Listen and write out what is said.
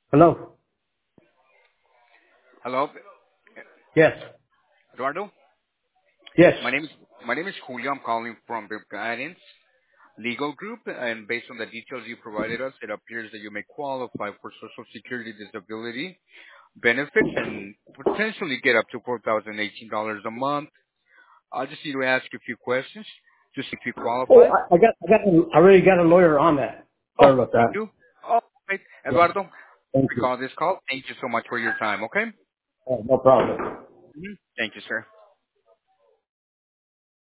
Hello? Hello, Yes. Eduardo. Yes. My name is my name is Julio. I'm calling from the Guidance Legal Group, and based on the details you provided us, it appears that you may qualify for Social Security disability benefits and potentially get up to $4,018 a month. I just need to ask you a few questions to see if you Oh, qualify. I already got a lawyer on that. Oh, Sorry about that. you? Oh, right. Yeah. Eduardo, Thank you. recall this call. Thank you so much for your time. Okay. No problem. Thank you, sir.